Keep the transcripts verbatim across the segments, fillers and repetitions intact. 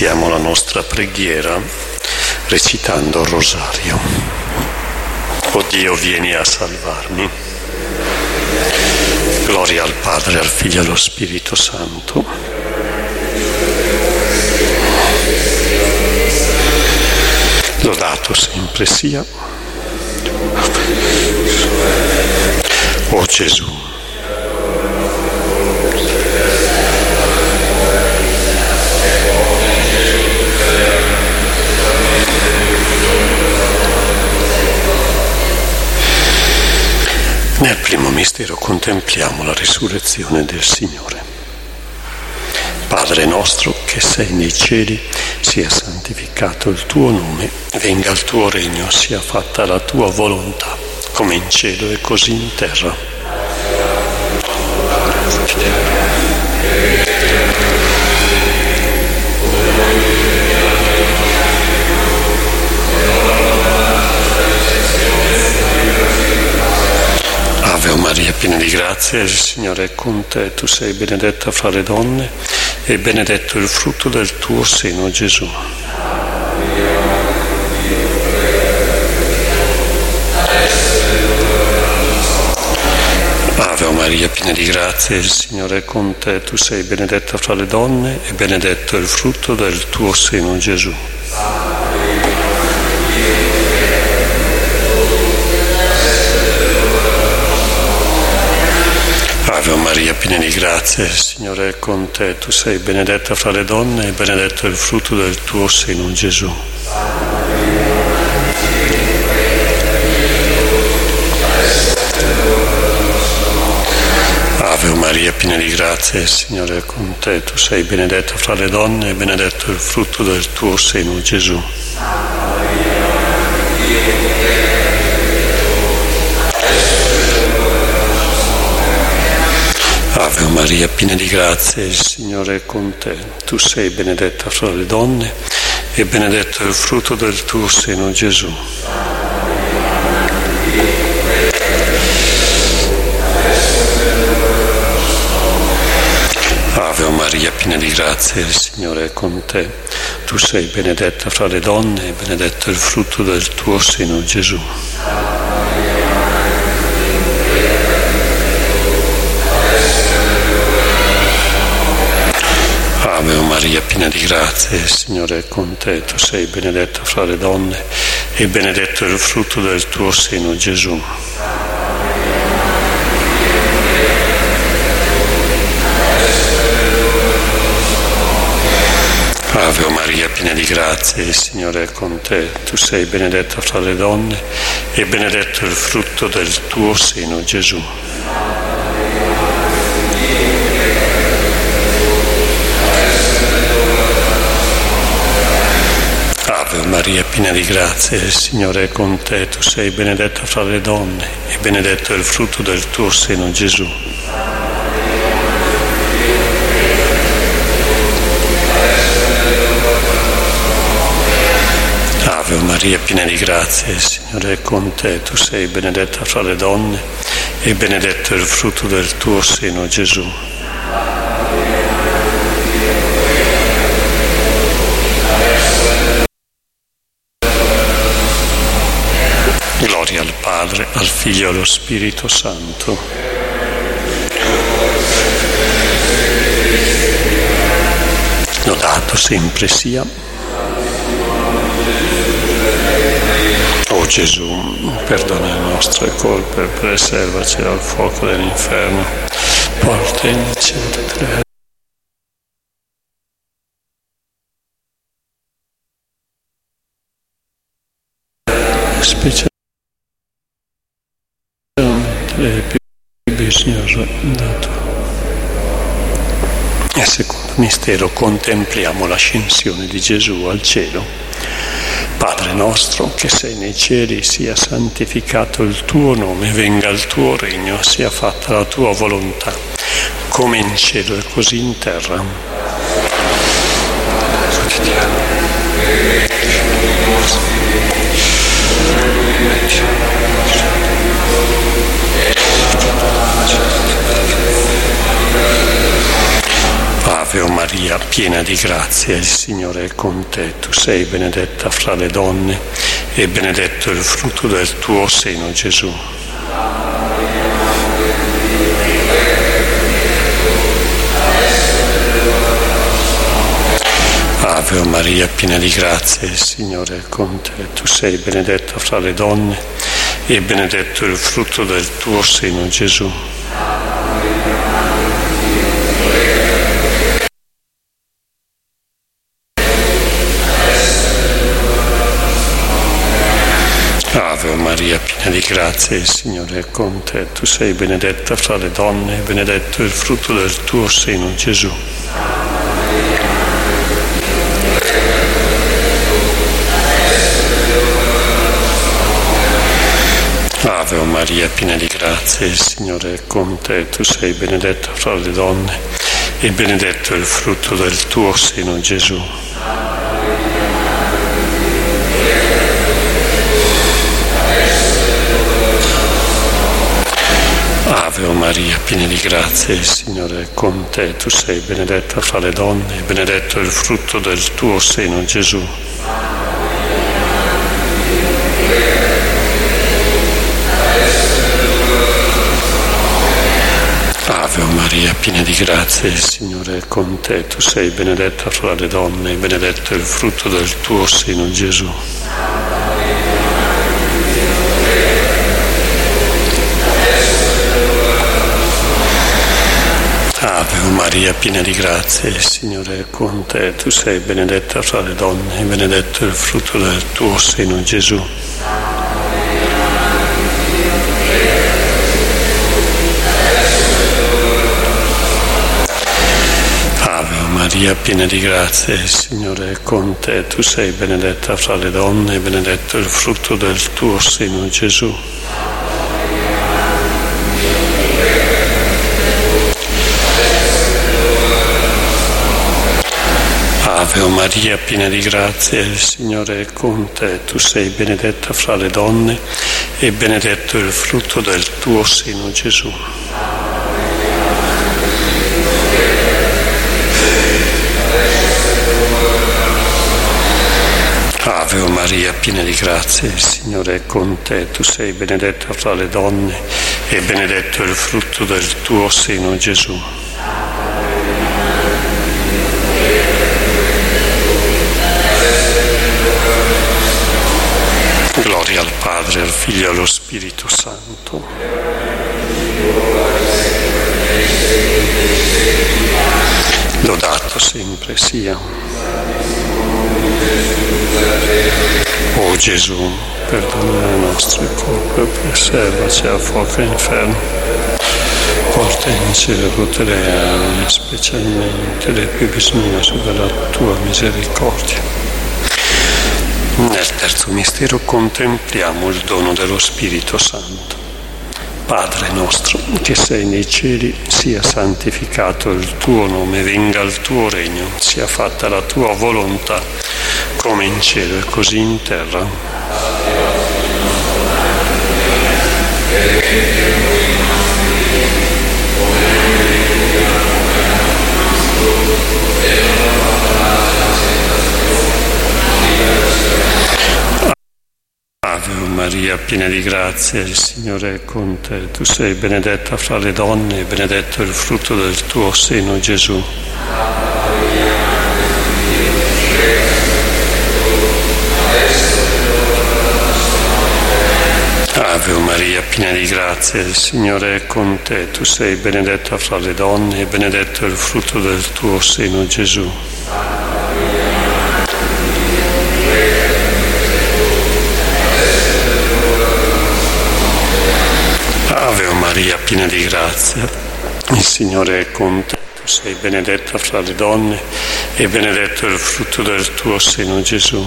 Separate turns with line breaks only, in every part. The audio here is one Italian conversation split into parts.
iniziamo la nostra preghiera recitando il rosario. O Dio, vieni a salvarmi. Gloria al Padre, al Figlio e allo Spirito Santo. Lodato sempre sia. O Gesù. Nel primo mistero contempliamo la risurrezione del Signore. Padre nostro che sei nei cieli, sia santificato il tuo nome, venga il tuo regno, sia fatta la tua volontà, come in cielo e così in terra. Ave Maria, piena di grazia, il Signore è con te, tu sei benedetta fra le donne e benedetto il frutto del tuo seno, Gesù. Ave Maria, piena di grazia, il Signore è con te, tu sei benedetta fra le donne e benedetto il frutto del tuo seno, Gesù. Ave Maria, piena di grazia, il Signore è con te, tu sei benedetta fra le donne e benedetto il frutto del tuo seno, Gesù. Ave Maria, piena di grazia, il Signore è con te, tu sei benedetta fra le donne e benedetto il frutto del tuo seno, Gesù. Ave Maria, piena di grazia, il Signore è con te, tu sei benedetta fra le donne e benedetto il frutto del tuo seno, Gesù. Ave Maria, piena di grazia, il Signore è con te, tu sei benedetta fra le donne e benedetto il frutto del tuo seno, Gesù. Ave Maria, piena di grazia, il Signore è con te, tu sei benedetta fra le donne e benedetto il frutto del tuo seno, Gesù. Ave Maria, piena di grazia, il Signore è con te, tu sei benedetta fra le donne e benedetto il frutto del tuo seno, Gesù. Ave Maria, piena di grazia, il Signore è con te, tu sei benedetta fra le donne e benedetto il frutto del tuo seno, Gesù. Ave Maria, piena di grazia, il Signore è con te, tu sei benedetta fra le donne e benedetto il frutto del tuo seno, Gesù. Gloria al Padre, al Figlio e allo Spirito Santo. Lodato sempre sia. O Gesù, perdona le nostre colpe, preservaci dal fuoco dell'inferno, porta in cielo tre. Specialmente le più bisognose da tu. Nel secondo mistero contempliamo l'ascensione di Gesù al cielo. Padre nostro che sei nei cieli, sia santificato il tuo nome, venga il tuo regno, sia fatta la tua volontà, come in cielo e così in terra. Ave Maria, piena di grazia, il Signore è con te. Tu sei benedetta fra le donne e benedetto il frutto del tuo seno, Gesù. Ave Maria, piena di grazia, il Signore è con te. Tu sei benedetta fra le donne e benedetto il frutto del tuo seno, Gesù. Ave Maria, piena di grazia, il Signore è con te. Tu sei benedetta fra le donne e benedetto il frutto del tuo seno, Gesù. Ave Maria, piena di grazia, il Signore è con te. Tu sei benedetta fra le donne e benedetto il frutto del tuo seno, Gesù. Ave Maria, piena di grazia, il Signore è con te. Tu sei benedetta fra le donne e benedetto il frutto del tuo seno, Gesù. Ave Maria, piena di grazia, il Signore è con te. Tu sei benedetta fra le donne e benedetto il frutto del tuo seno, Gesù. Ave Maria, piena di grazia, il Signore è con te. Tu sei benedetta fra le donne e benedetto il frutto del tuo seno, Gesù. Ave Maria, piena di grazia, il Signore è con te. Tu sei benedetta fra le donne e benedetto il frutto del tuo seno, Gesù. Ave Maria, piena di grazia, il Signore è con te. Tu sei benedetta fra le donne e benedetto il frutto del tuo seno, Gesù. Ave Maria, piena di grazia, il Signore è con te. Tu sei benedetta fra le donne e benedetto il frutto del tuo seno, Gesù. Gloria al Padre, al Figlio e allo Spirito Santo. Lodato sempre sia. O Gesù, perdona le nostre colpe e preservaci dal fuoco inferno. Porta in cielo tutte le anime, specialmente le più bisognose della tua misericordia. Nel terzo mistero contempliamo il dono dello Spirito Santo. Padre nostro, che sei nei cieli, sia santificato il tuo nome, venga il tuo regno, sia fatta la tua volontà, come in cielo e così in terra. Ave Maria, piena di grazia, il Signore è con te. Tu sei benedetta fra le donne e benedetto il frutto del tuo seno, Gesù. Ave Maria, piena di grazia, il Signore è con te. Tu sei benedetta fra le donne e benedetto il frutto del tuo seno, Gesù. Ave Maria, piena di grazia, il Signore è con te. Tu sei benedetta fra le donne e benedetto il frutto del tuo seno, Gesù.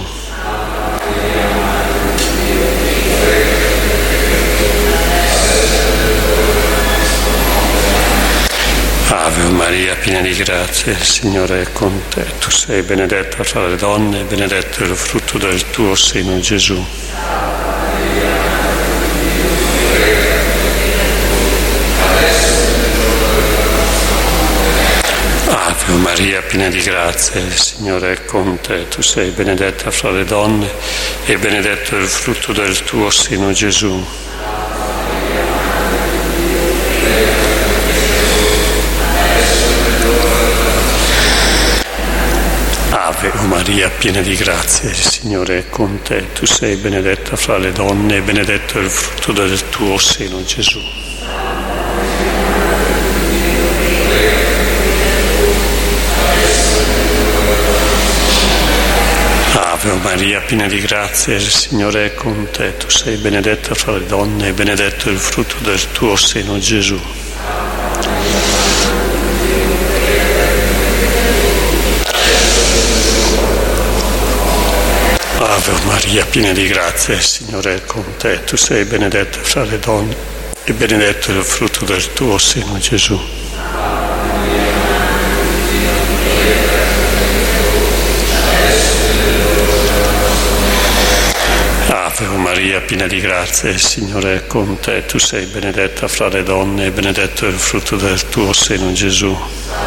Ave Maria, piena di grazia, il Signore è con te. Tu sei benedetta fra le donne e benedetto il frutto del tuo seno, Gesù. Ave Ave Maria, piena di grazia, il Signore è con te. Tu sei benedetta fra le donne e benedetto è il frutto del tuo seno, Gesù. Ave Maria, piena di grazia, il Signore è con te. Tu sei benedetta fra le donne e benedetto è il frutto del tuo seno, Gesù. Ave Maria, piena di grazia, il Signore è con te. Tu sei benedetta fra le donne e benedetto è il frutto del tuo seno, Gesù. Ave Maria, piena di grazia, il Signore è con te. Tu sei benedetta fra le donne e benedetto è il frutto del tuo seno, Gesù. Ave Maria, piena di grazia, il Signore è con te. Tu sei benedetta fra le donne e benedetto è il frutto del tuo seno, Gesù.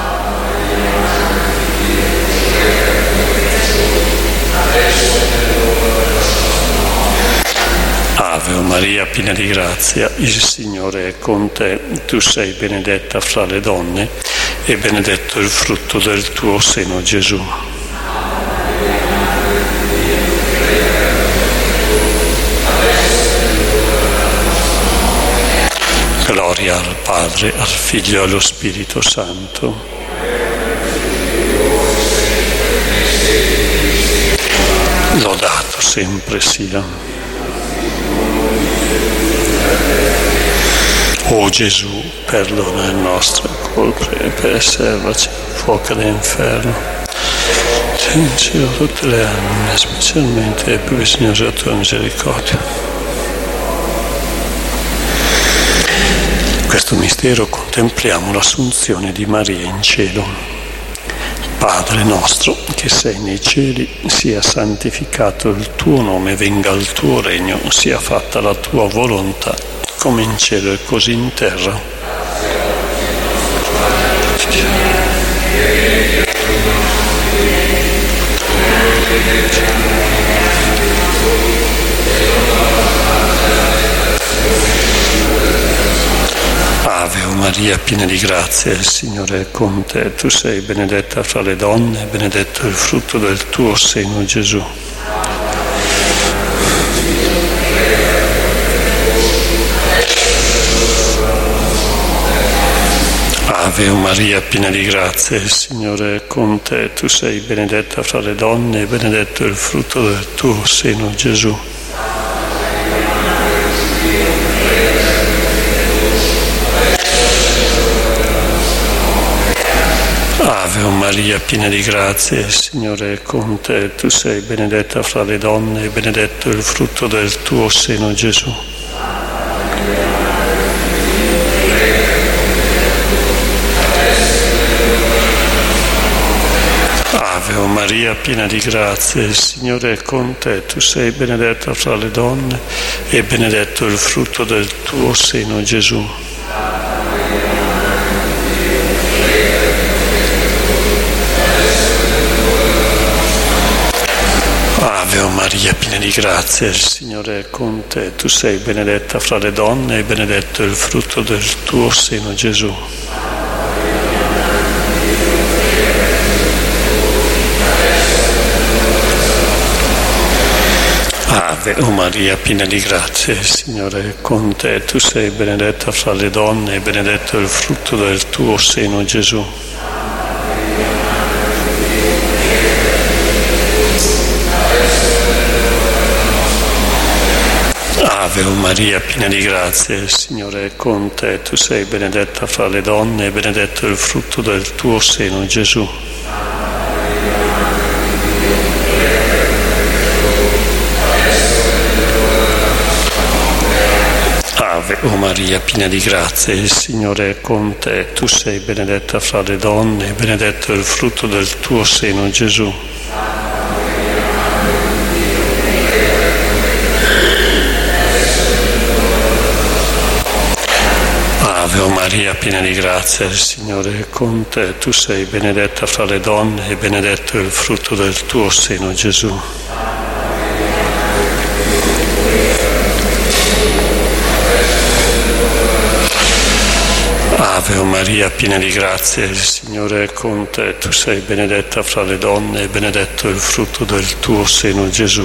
Ave Maria, piena di grazia, il Signore è con te. Tu sei benedetta fra le donne e benedetto è il frutto del tuo seno, Gesù. Gloria al Padre, al Figlio e allo Spirito Santo. Lodato sempre sia. O Gesù, perdona le nostre colpe e preservaci dal fuoco dell'inferno. Tieni in cielo tutte le anime, specialmente le più bisognose della tua misericordia. In questo mistero contempliamo l'assunzione di Maria in cielo. Padre nostro, che sei nei cieli, sia santificato il tuo nome, venga il tuo regno, sia fatta la tua volontà, come in cielo e così in terra. Ave Maria, piena di grazia, il Signore è con te. Tu sei benedetta fra le donne e benedetto è il frutto del tuo seno, Gesù. Ave Maria, piena di grazia, il Signore è con te. Tu sei benedetta fra le donne e benedetto è il frutto del tuo seno, Gesù. Ave Maria, piena di grazia, il Signore è con te. Tu sei benedetta fra le donne e benedetto è il frutto del tuo seno, Gesù. Ave Maria, piena di grazia, il Signore è con te. Tu sei benedetta fra le donne e benedetto è il frutto del tuo seno, Gesù. Ave Maria, piena di grazia, il Signore è con te. Tu sei benedetta fra le donne e benedetto è il frutto del tuo seno, Gesù. Ave Maria, piena di grazia, il Signore è con te. Tu sei benedetta fra le donne e benedetto è il frutto del tuo seno, Gesù. Ave Maria, piena di grazia, il Signore è con te. Tu sei benedetta fra le donne e benedetto è il frutto del tuo seno, Gesù. Ave Maria, piena di grazia, il Signore è con te. Tu sei benedetta fra le donne e benedetto è il frutto del tuo seno, Gesù. Ave Maria, piena di grazia, il Signore è con te. Tu sei benedetta fra le donne e benedetto è il frutto del tuo seno, Gesù. Ave o Maria, piena di grazia, il Signore è con te. Tu sei benedetta fra le donne e benedetto è il frutto del tuo seno, Gesù.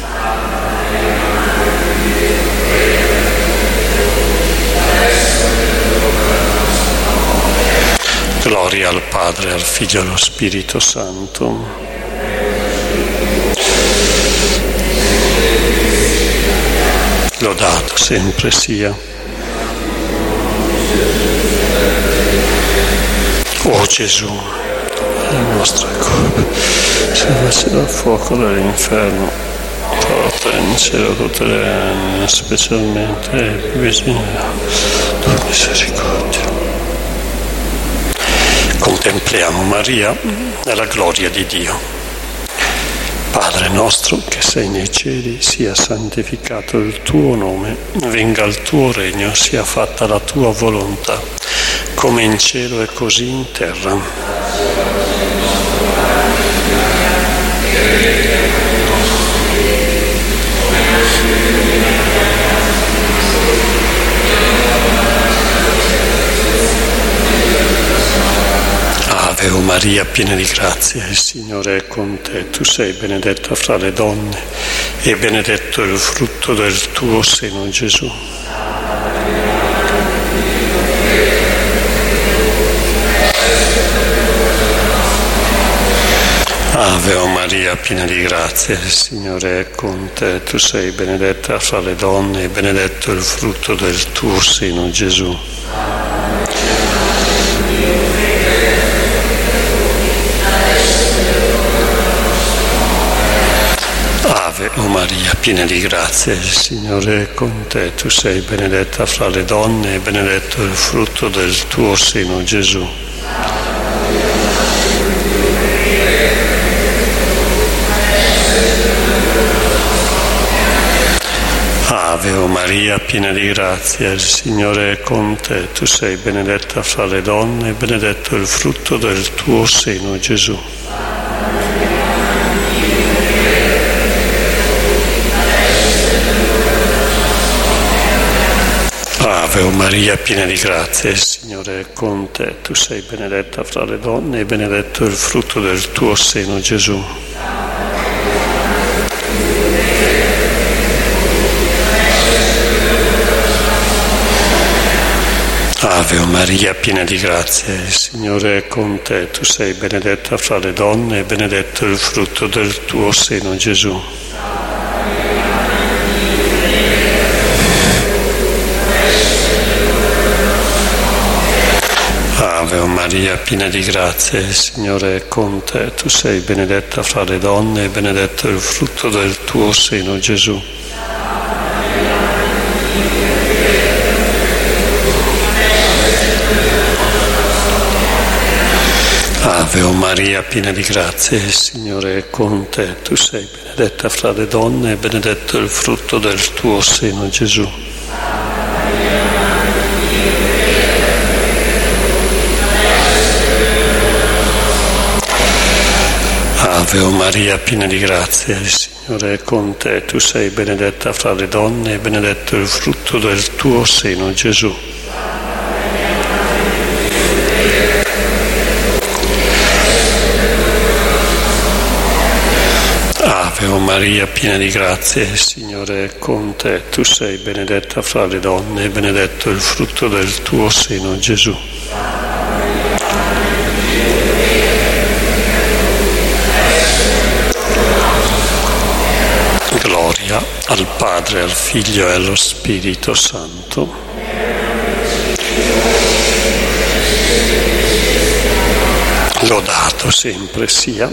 Gloria al Padre, al Figlio e allo Spirito Santo. Lodato sempre sia. O Gesù, la nostra colpa, salvaci dal fuoco dell'inferno, porta in cielo tutte le anime, specialmente il più vicino alla tua misericordia. Contempliamo Maria nella gloria di Dio. Padre nostro che sei nei cieli, sia santificato il tuo nome, venga il tuo regno, sia fatta la tua volontà, come in cielo e così in terra. Ave o Maria, piena di grazia, il Signore è con te. Tu sei benedetta fra le donne e benedetto è il frutto del tuo seno, Gesù. Ave o Maria, piena di grazia, il Signore è con te. Tu sei benedetta fra le donne e benedetto è il frutto del tuo seno, Gesù. Ave o Maria, piena di grazia, il Signore è con te. Tu sei benedetta fra le donne e benedetto è il frutto del tuo seno, Gesù. Ave o Maria, piena di grazia, il Signore è con te. Tu sei benedetta fra le donne e benedetto è il frutto del tuo seno, Gesù. Ave o Maria, piena di grazia, il Signore è con te. Tu sei benedetta fra le donne e benedetto è il frutto del tuo seno, Gesù. Ave o Maria, piena di grazia, il Signore è con te. Tu sei benedetta fra le donne e benedetto è il frutto del tuo seno, Gesù. Ave o Maria, piena di grazia, il Signore è con te. Tu sei benedetta fra le donne e benedetto è il frutto del tuo seno, Gesù. Ave o Maria, piena di grazia, il Signore è con te. Tu sei benedetta fra le donne e benedetto è il frutto del tuo seno, Gesù. Ave o Maria, piena di grazia, il Signore è con te. Tu sei benedetta fra le donne e benedetto è il frutto del tuo seno, Gesù. Ave o Maria, piena di grazia, il Signore è con te. Tu sei benedetta fra le donne e benedetto è il frutto del tuo seno, Gesù. Gloria al Padre, al Figlio e allo Spirito Santo. Lodato sempre sia.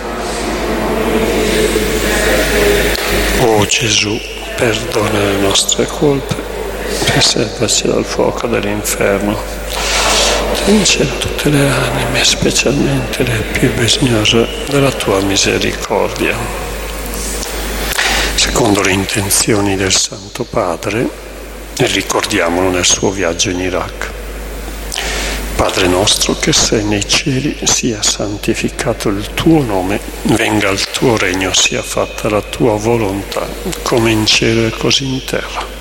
O Gesù, perdona le nostre colpe, preservaci dal fuoco dell'inferno, tieni in cielo tutte le anime, specialmente le più bisognose della tua misericordia. Secondo le intenzioni del Santo Padre, e ricordiamolo nel suo viaggio in Iraq. Padre nostro che sei nei cieli, sia santificato il tuo nome, venga il tuo regno, sia fatta la tua volontà, come in cielo e così in terra.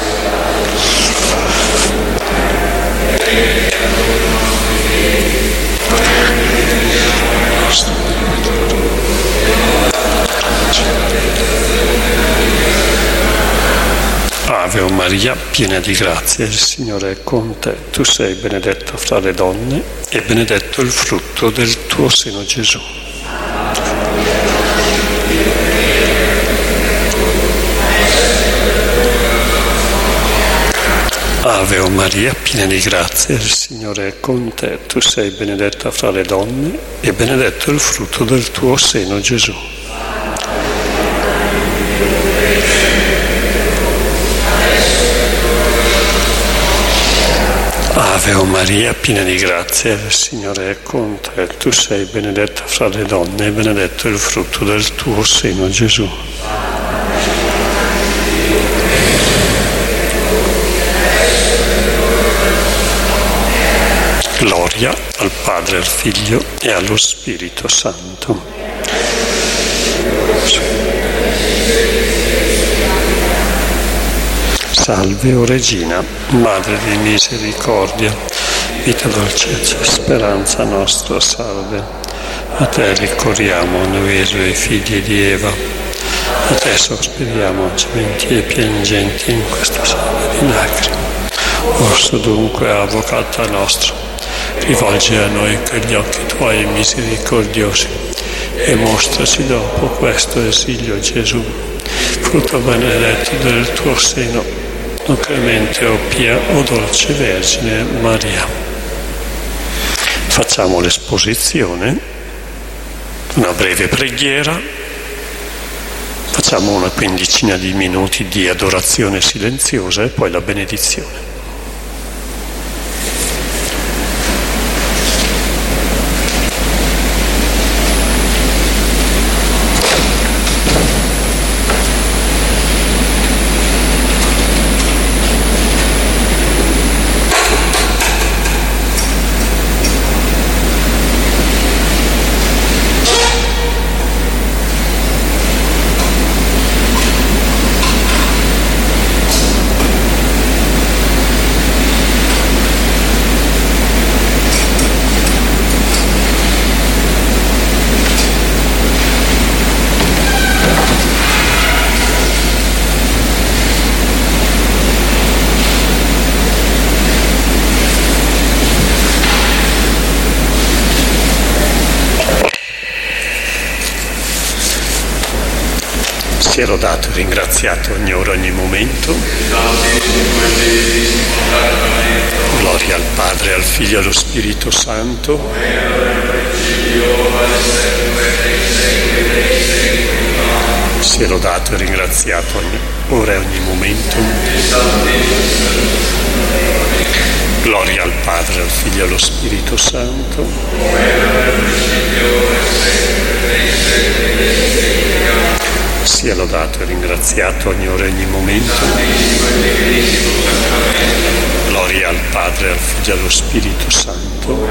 Ave Maria, piena di grazia, il Signore è con te. Tu sei benedetta fra le donne e benedetto il frutto del tuo seno, Gesù. Ave Maria, piena di grazia, il Signore è con te. Tu sei benedetta fra le donne e benedetto il frutto del tuo seno, Gesù. Ave Maria, piena di grazia, il Signore è con te. Tu sei benedetta fra le donne e benedetto il frutto del tuo seno, Gesù. Gloria al Padre, al Figlio e allo Spirito Santo. Salve, o Regina, Madre di misericordia, vita, dolcezza, speranza nostra, salve. A te ricorriamo, noi suoi figli di Eva, a te sospiriamo, gementi e piangenti in questa sala di lacrime. Orso dunque, avvocata nostra, rivolgi a noi quegli occhi tuoi misericordiosi e mostraci dopo questo esilio, Gesù, frutto benedetto del tuo seno, o clemente, o pia, o dolce Vergine Maria. Facciamo l'esposizione, una breve preghiera, facciamo una quindicina di minuti di adorazione silenziosa e poi la benedizione. Sia lodato e ringraziato ogni ora, ogni momento. Gloria al Padre, al Figlio e allo Spirito Santo. Sia lodato e ringraziato ogni ora e ogni momento. Gloria al Padre, al Figlio e allo Spirito Santo. Sia lodato e ringraziato ogni ora e ogni momento. Gloria al Padre, al Figlio e allo Spirito Santo.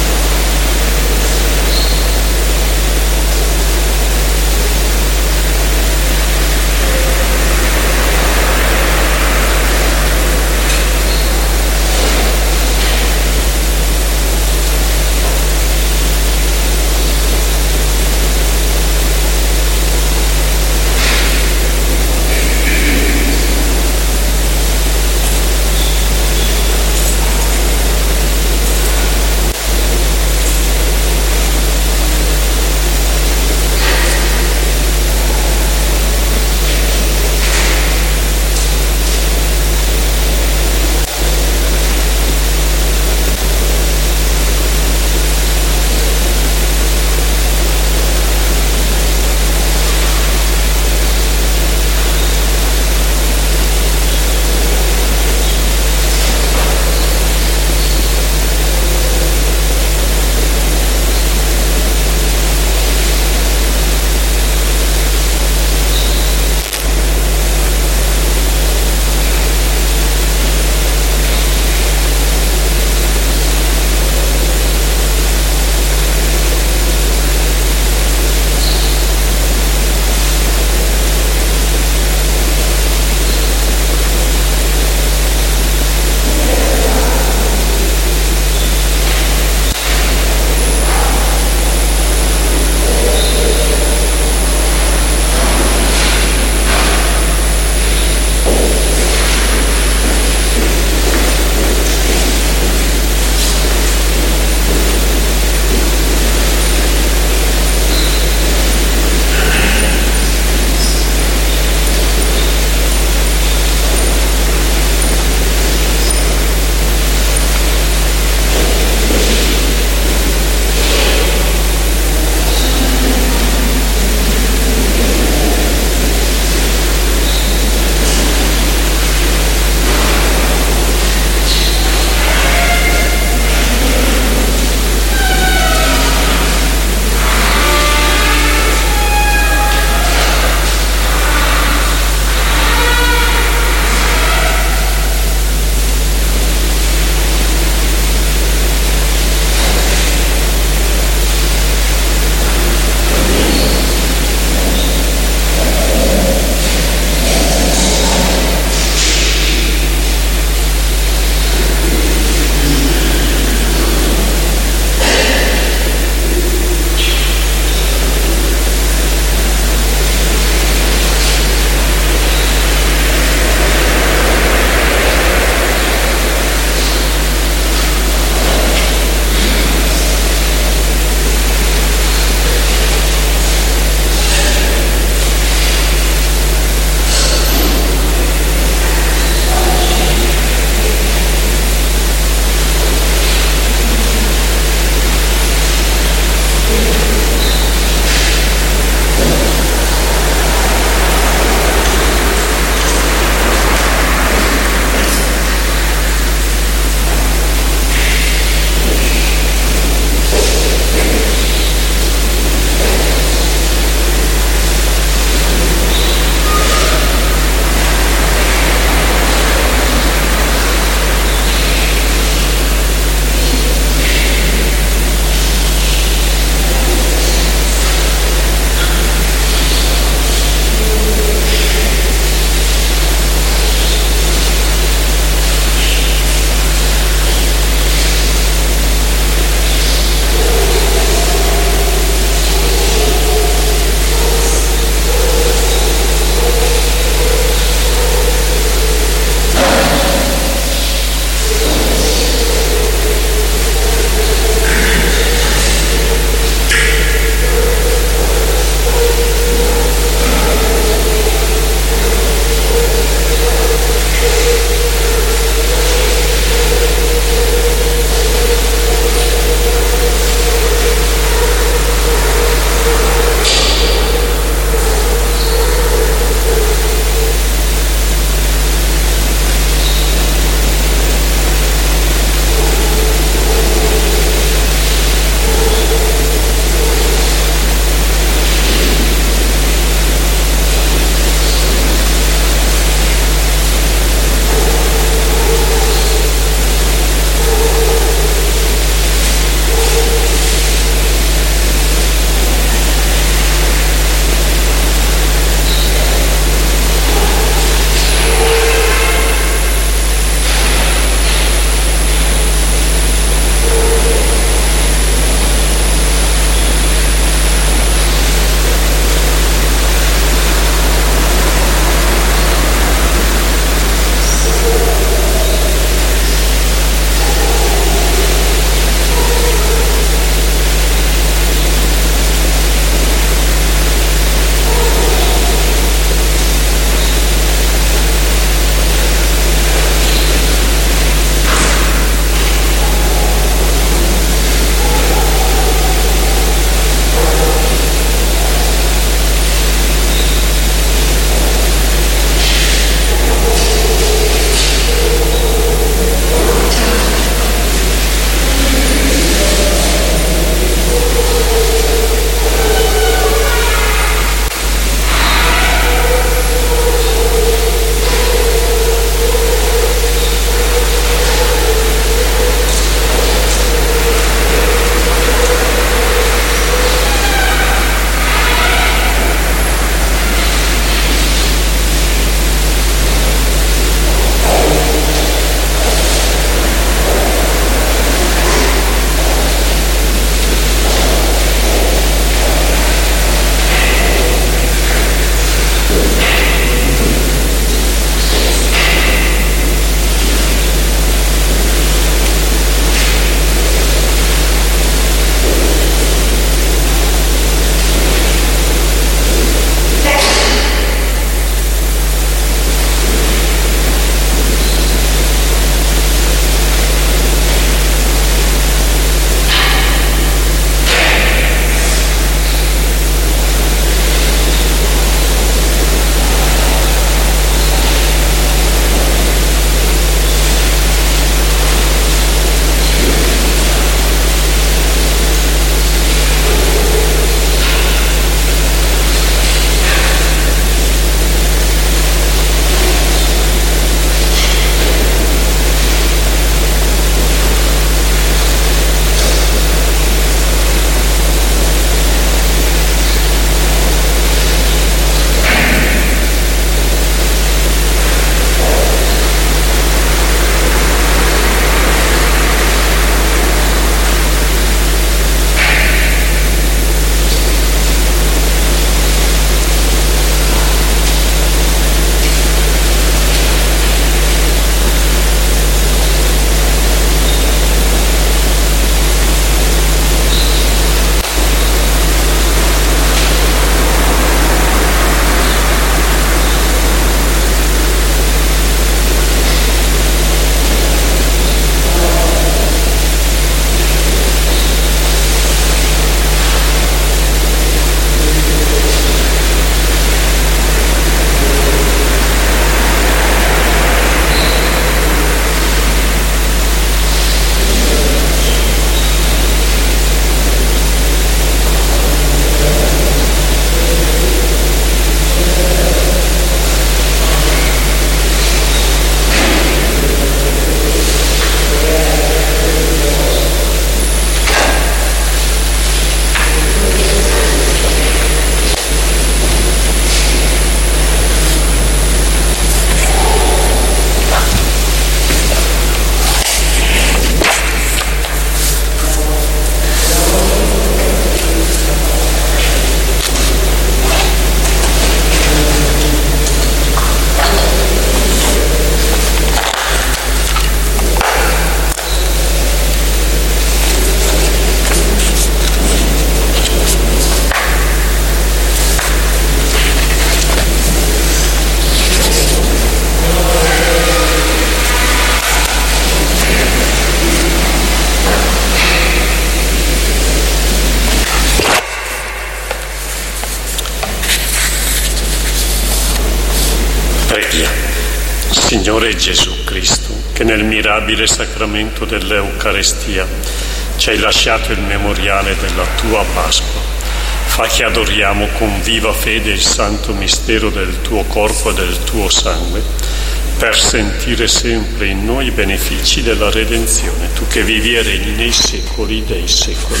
Preghiamo. Signore Gesù Cristo, che nel mirabile sacramento dell'Eucarestia ci hai lasciato il memoriale della tua Pasqua, fa che adoriamo con viva fede il santo mistero del tuo corpo e del tuo sangue, per sentire sempre in noi i benefici della redenzione, tu che vivi e regni nei secoli dei secoli.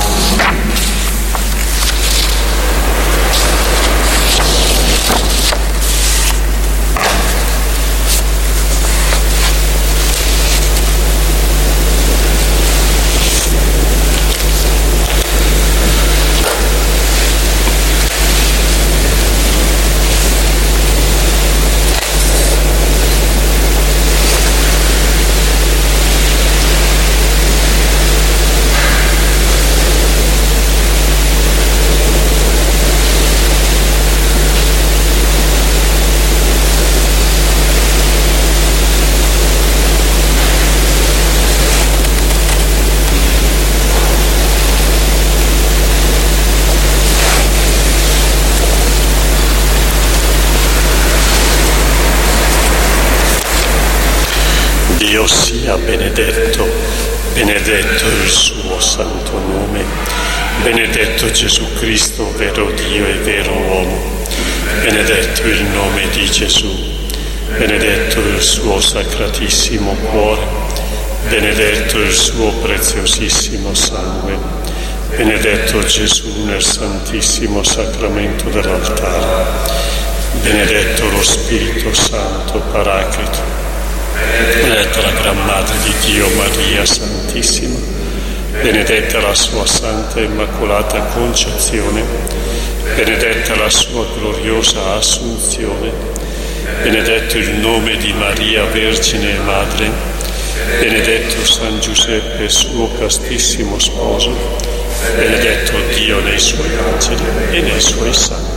Dio sia benedetto, benedetto il suo santo nome, benedetto Gesù Cristo, vero Dio e vero uomo, benedetto il nome di Gesù, benedetto il suo sacratissimo cuore, benedetto il suo preziosissimo sangue, benedetto Gesù nel santissimo sacramento dell'altare, benedetto lo Spirito Santo Paraclito, benedetta la Gran Madre di Dio Maria Santissima, benedetta la sua Santa Immacolata Concezione, benedetta la sua gloriosa Assunzione, benedetto il nome di Maria Vergine e Madre, benedetto San Giuseppe suo castissimo sposo, benedetto Dio nei suoi angeli e nei suoi santi.